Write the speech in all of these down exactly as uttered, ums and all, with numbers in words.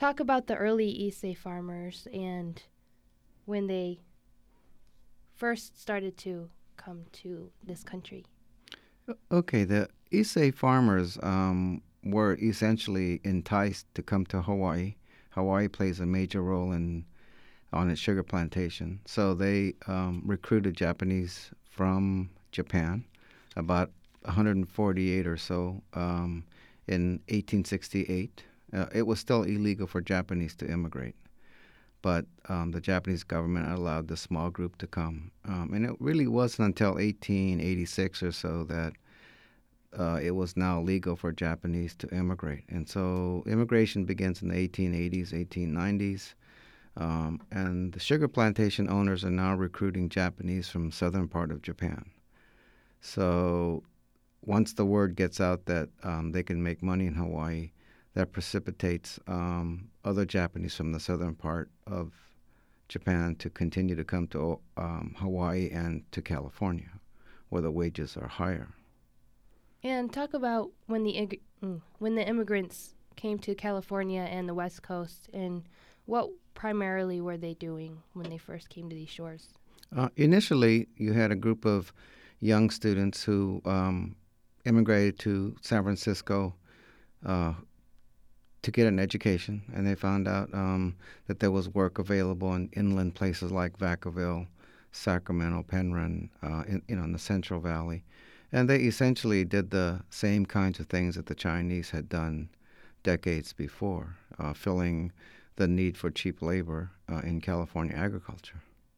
talk about the early Issei farmers and when they first started to come to this country. Okay, the Issei farmers um, were essentially enticed to come to Hawaii. Hawaii plays a major role in on its sugar plantation, so they um, recruited Japanese from Japan, about one hundred forty-eight or so, um, in eighteen sixty-eight. Uh, it was still illegal for Japanese to immigrate, but um, the Japanese government allowed the small group to come. Um, and it really wasn't until eighteen eighty-six or so that uh, it was now legal for Japanese to immigrate. And so immigration begins in the eighteen eighties, eighteen nineties. Um, and the sugar plantation owners are now recruiting Japanese from southern part of Japan. So once the word gets out that um, they can make money in Hawaii, that precipitates um, other Japanese from the southern part of Japan to continue to come to um, Hawaii and to California, where the wages are higher. And talk about when the ig- mm, when the immigrants came to California and the West Coast, and what primarily were they doing when they first came to these shores? Uh, initially, you had a group of young students who um, immigrated to San Francisco uh, to get an education, and they found out um, that there was work available in inland places like Vacaville, Sacramento, Penryn, uh, in, you know, in the Central Valley. And they essentially did the same kinds of things that the Chinese had done decades before, uh, filling the need for cheap labor uh, in California agriculture.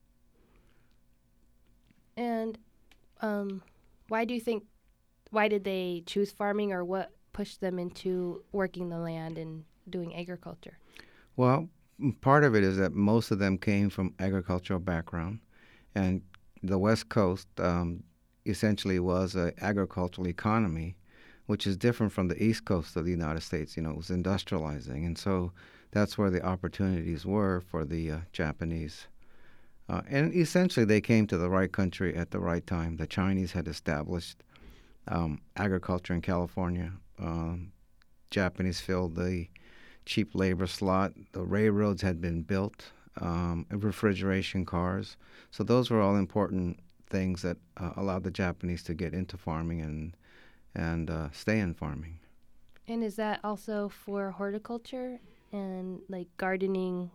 And um, why do you think, why did they choose farming, or what pushed them into working the land and doing agriculture? Well, part of it is that most of them came from agricultural background, and the West Coast um, essentially was an agricultural economy, which is different from the East Coast of the United States. You know, it was industrializing, and so that's where the opportunities were for the uh, Japanese. Uh, and essentially, they came to the right country at the right time. The Chinese had established um, agriculture in California. Um, Japanese filled the cheap labor slot. The railroads had been built, um, and refrigeration cars. So those were all important things that uh, allowed the Japanese to get into farming and and uh, stay in farming. And is that also for horticulture and like gardening?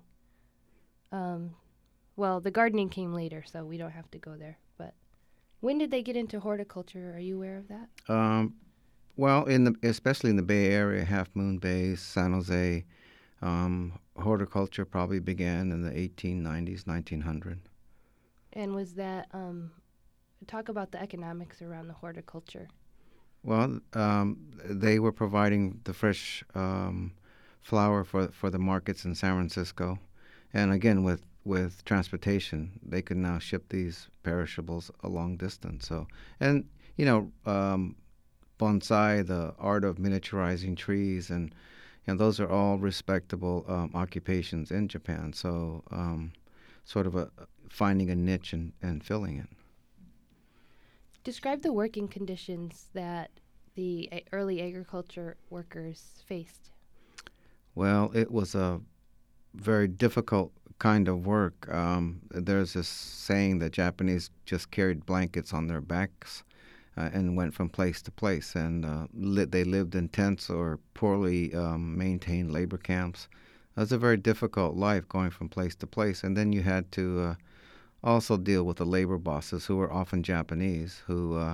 Um, well, the gardening came later, so we don't have to go there. But when did they get into horticulture? Are you aware of that? Um, well, in the especially in the Bay Area, Half Moon Bay, San Jose, um, horticulture probably began in the eighteen nineties, nineteen hundred. And was that, um, talk about the economics around the horticulture. Well, um, they were providing the fresh um, flower for for the markets in San Francisco, and again with with transportation, they could now ship these perishables a long distance. So, and you know, um, bonsai, the art of miniaturizing trees, and you know, those are all respectable um, occupations in Japan. So, um, sort of a finding a niche and, and filling it. Describe the working conditions that the a- early agriculture workers faced. Well, it was a very difficult kind of work. Um, there's this saying that Japanese just carried blankets on their backs uh, and went from place to place, and uh, li- they lived in tents or poorly um, maintained labor camps. It was a very difficult life going from place to place, and then you had to uh, also deal with the labor bosses, who were often Japanese, who uh,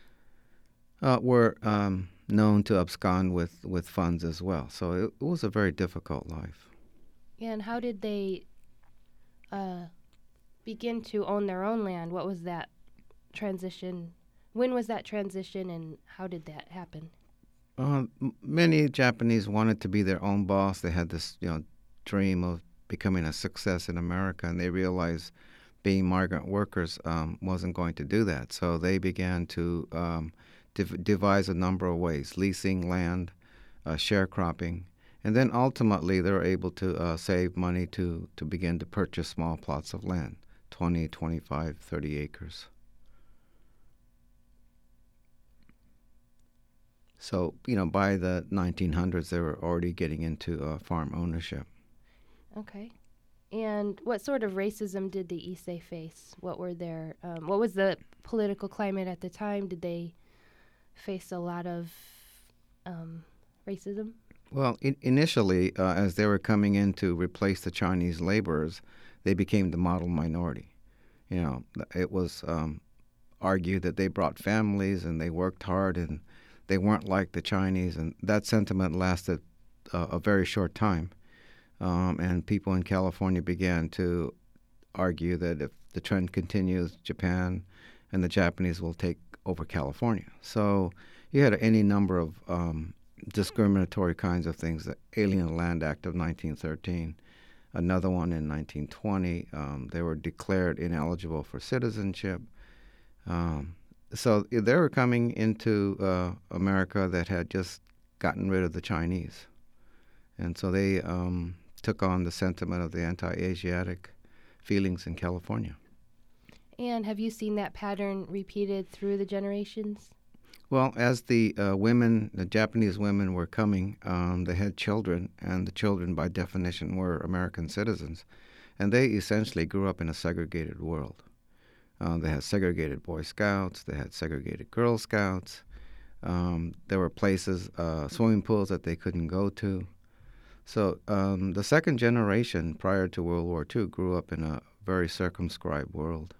uh, were um, known to abscond with, with funds as well. So it, it was a very difficult life. And how did they uh, begin to own their own land? What was that transition? When was that transition, and how did that happen? Uh, m- many Japanese wanted to be their own boss. They had this, you know, dream of becoming a success in America, and they realized being migrant workers um, wasn't going to do that. So they began to um, dev- devise a number of ways: leasing land, uh, sharecropping, and then ultimately they were able to uh, save money to, to begin to purchase small plots of land, twenty, twenty-five, thirty acres. So, you know, by the nineteen hundreds, they were already getting into uh, farm ownership. Okay. And what sort of racism did the Issei face? What were their, um, what was the political climate at the time? Did they face a lot of um, racism? Well, in, initially, uh, as they were coming in to replace the Chinese laborers, they became the model minority. You know, it was um, argued that they brought families and they worked hard and they weren't like the Chinese, and that sentiment lasted uh, a very short time. Um, and people in California began to argue that if the trend continues, Japan and the Japanese will take over California. So you had any number of um, discriminatory kinds of things. The Alien Land Act of nineteen thirteen, another one in nineteen twenty. Um, they were declared ineligible for citizenship. Um, so they were coming into uh, America that had just gotten rid of the Chinese. And so they um, took on the sentiment of the anti-Asiatic feelings in California. And have you seen that pattern repeated through the generations? Well, as the uh, women, the Japanese women were coming, um, they had children, and the children, by definition, were American citizens. And they essentially grew up in a segregated world. Uh, they had segregated Boy Scouts, they had segregated Girl Scouts. Um, there were places, uh, swimming pools that they couldn't go to. So um, the second generation prior to World War Two grew up in a very circumscribed world.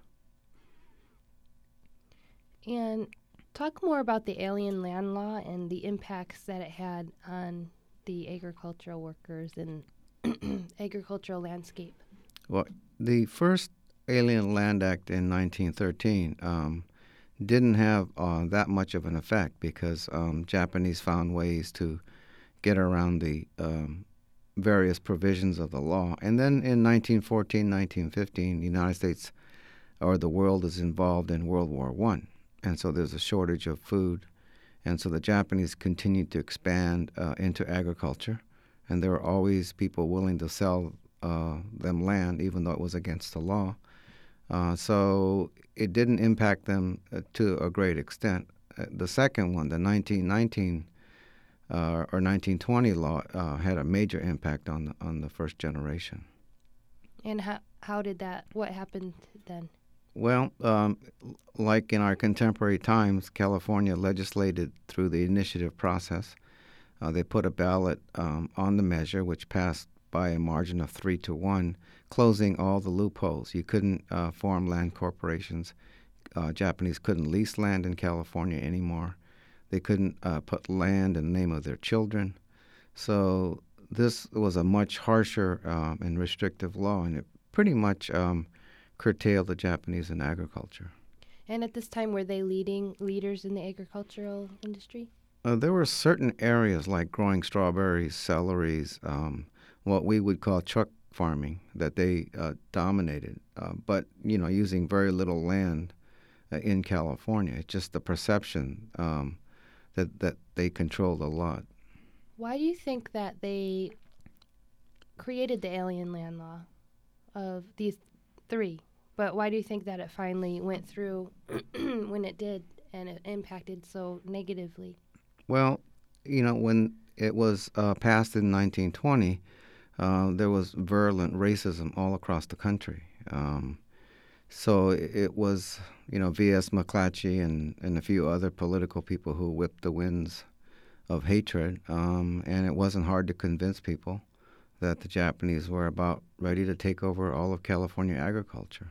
And talk more about the Alien Land Law and the impacts that it had on the agricultural workers and agricultural landscape. Well, the first Alien Land Act in nineteen thirteen um, didn't have uh, that much of an effect because um, Japanese found ways to get around the um, various provisions of the law. And then in nineteen fourteen, nineteen fifteen, the United States or the world is involved in World War One. And so there's a shortage of food. And so the Japanese continued to expand uh, into agriculture. And there were always people willing to sell uh, them land, even though it was against the law. Uh, so it didn't impact them uh, to a great extent. Uh, the second one, the nineteen nineteen uh, or nineteen twenty law, uh, had a major impact on the, on the first generation. And how how did that, what happened then? Well, um, like in our contemporary times, California legislated through the initiative process. Uh, they put a ballot um, on the measure, which passed by a margin of three to one, closing all the loopholes. You couldn't uh, form land corporations. Uh, Japanese couldn't lease land in California anymore. They couldn't uh, put land in the name of their children. So this was a much harsher um, and restrictive law, and it pretty much um, curtailed the Japanese in agriculture. And at this time, were they leading leaders in the agricultural industry? Uh, there were certain areas like growing strawberries, celeries, um, what we would call truck farming, that they uh, dominated, uh, but, you know, using very little land uh, in California. It's just the perception um, that, that they controlled a lot. Why do you think that they created the Alien Land Law of these three? But why do you think that it finally went through when it did and it impacted so negatively? Well, you know, when it was uh, passed in nineteen twenty, uh, there was virulent racism all across the country. Um, so it, it was, you know, V S McClatchy and, and a few other political people who whipped the winds of hatred, um, and it wasn't hard to convince people that the Japanese were about ready to take over all of California agriculture.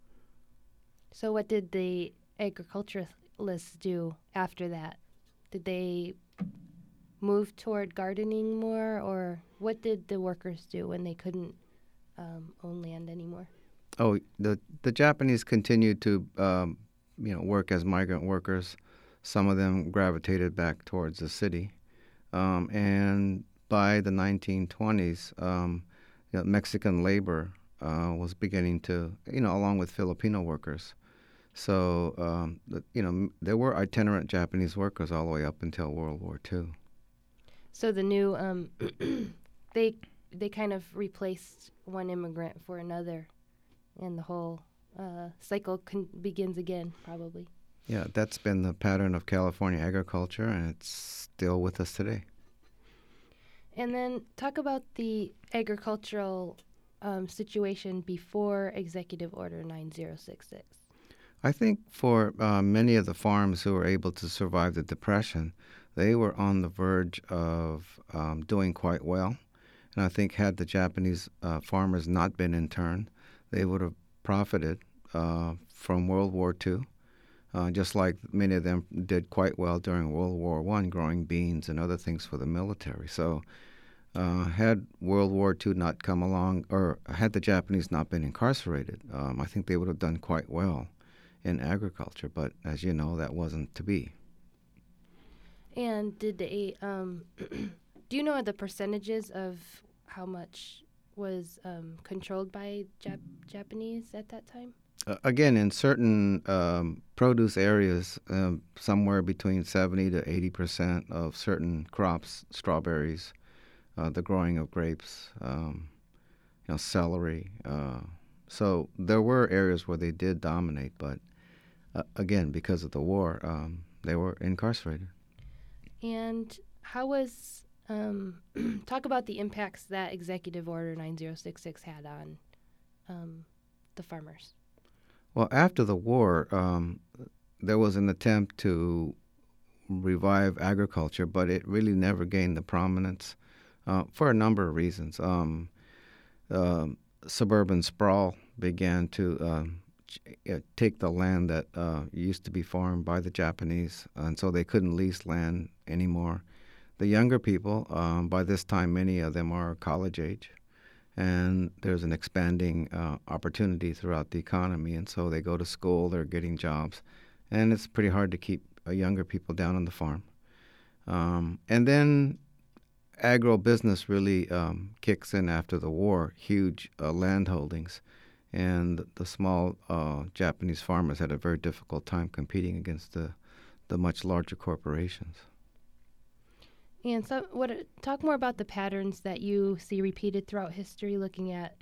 So what did the agriculturalists do after that? Did they move toward gardening more, or what did the workers do when they couldn't um, own land anymore? Oh, the the Japanese continued to, um, you know, work as migrant workers. Some of them gravitated back towards the city, um, and by the nineteen twenties, um, you know, Mexican labor uh, was beginning to, you know, along with Filipino workers. So, um, the, you know, there were itinerant Japanese workers all the way up until World War Two. So the new, um, they they kind of replaced one immigrant for another, and the whole uh, cycle con- begins again, probably. Yeah, that's been the pattern of California agriculture, and it's still with us today. And then talk about the agricultural um, situation before Executive Order nine zero six six? I think for uh, many of the farms who were able to survive the Depression, they were on the verge of um, doing quite well. And I think had the Japanese uh, farmers not been interned, they would have profited uh, from World War Two, uh, just like many of them did quite well during World War One, growing beans and other things for the military. So uh, had World War Two not come along, or had the Japanese not been incarcerated, um, I think they would have done quite well in agriculture. But as you know, that wasn't to be. And did they, um, do you know the percentages of how much was um, controlled by Jap- Japanese at that time? Uh, again, in certain um, produce areas, um, somewhere between seventy to eighty percent of certain crops, strawberries, uh, the growing of grapes, um, you know, celery. Uh, so there were areas where they did dominate, but uh, again, because of the war, um, they were incarcerated. And how was, um, talk about the impacts that Executive Order nine zero six six had on um, the farmers? Well, after the war, um, there was an attempt to revive agriculture, but it really never gained the prominence uh, for a number of reasons. Um, uh, suburban sprawl began to um, ch- uh, take the land that uh, used to be farmed by the Japanese, and so they couldn't lease land anymore. The younger people, um, by this time, many of them are college age, and there's an expanding uh, opportunity throughout the economy, and so they go to school, they're getting jobs, and it's pretty hard to keep uh, younger people down on the farm. Um, and then agro-business really um, kicks in after the war, huge uh, land holdings, and the small uh, Japanese farmers had a very difficult time competing against the, the much larger corporations. And so, what? Talk more about the patterns that you see repeated throughout history, looking at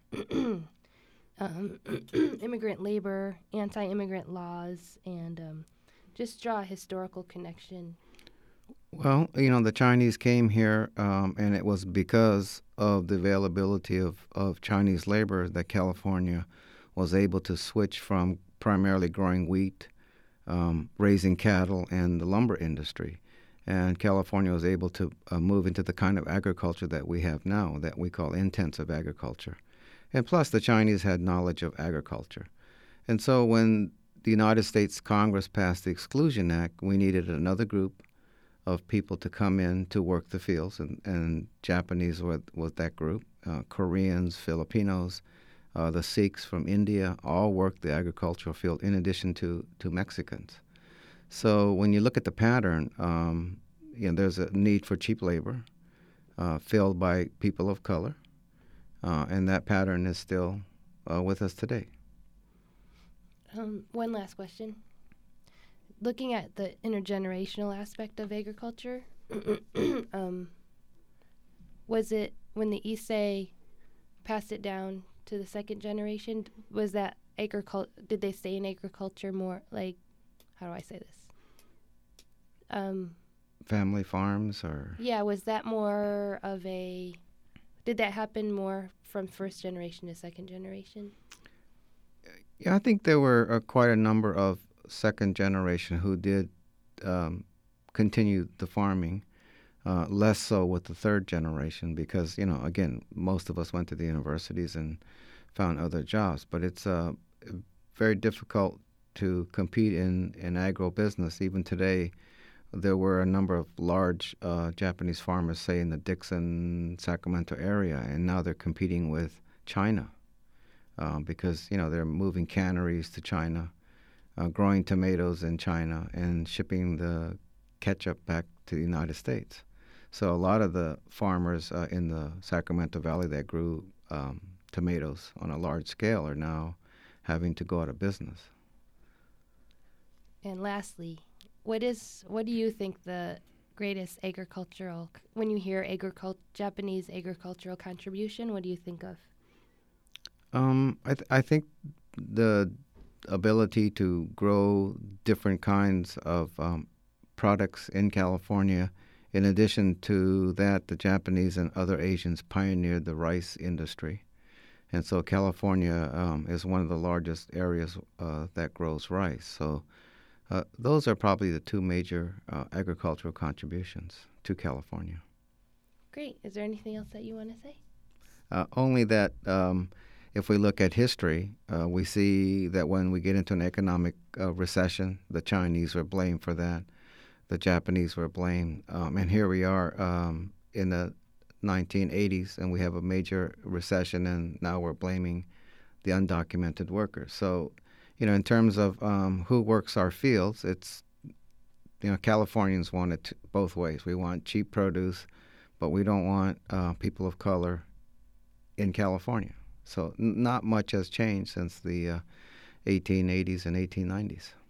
um, immigrant labor, anti-immigrant laws, and um, just draw a historical connection. Well, you know, the Chinese came here, um, and it was because of the availability of, of Chinese labor that California was able to switch from primarily growing wheat, um, raising cattle, and the lumber industry. And California was able to uh, move into the kind of agriculture that we have now, that we call intensive agriculture. And plus, the Chinese had knowledge of agriculture. And so when the United States Congress passed the Exclusion Act, we needed another group of people to come in to work the fields, and, and Japanese were, was that group. Uh, Koreans, Filipinos, uh, the Sikhs from India all worked the agricultural field in addition to, to Mexicans. So when you look at the pattern, um, you know, there's a need for cheap labor uh, filled by people of color, uh, and that pattern is still uh, with us today. Um, one last question. Looking at the intergenerational aspect of agriculture, um, was it when the Issei passed it down to the second generation, was that agricul- did they stay in agriculture more, like, how do I say this? Um, Family farms, or yeah, was that more of a, did that happen more from first generation to second generation? yeah, I think there were uh, quite a number of second generation who did um, continue the farming, uh, less so with the third generation because, you know, again, most of us went to the universities and found other jobs. But it's uh, very difficult to compete in, in agro-business. Even today, there were a number of large uh, Japanese farmers, say, in the Dixon, Sacramento area, and now they're competing with China um, because, you know, they're moving canneries to China, Uh, growing tomatoes in China and shipping the ketchup back to the United States. So a lot of the farmers uh, in the Sacramento Valley that grew um, tomatoes on a large scale are now having to go out of business. And lastly, what is what do you think the greatest agricultural, when you hear agricult Japanese agricultural contribution, what do you think of? Um, I, th- I think the ability to grow different kinds of um, products in California. In addition to that, the Japanese and other Asians pioneered the rice industry. And so California um, is one of the largest areas uh, that grows rice. So uh, those are probably the two major uh, agricultural contributions to California. Great. Is there anything else that you want to say? Uh, only that um, if we look at history, uh, we see that when we get into an economic uh, recession, the Chinese were blamed for that. The Japanese were blamed. Um, and here we are um, in the nineteen eighties, and we have a major recession, and now we're blaming the undocumented workers. So, you know, in terms of um, who works our fields, it's, you know, Californians want it t- both ways. We want cheap produce, but we don't want uh, people of color in California. So n- not much has changed since the uh, eighteen eighties and eighteen nineties.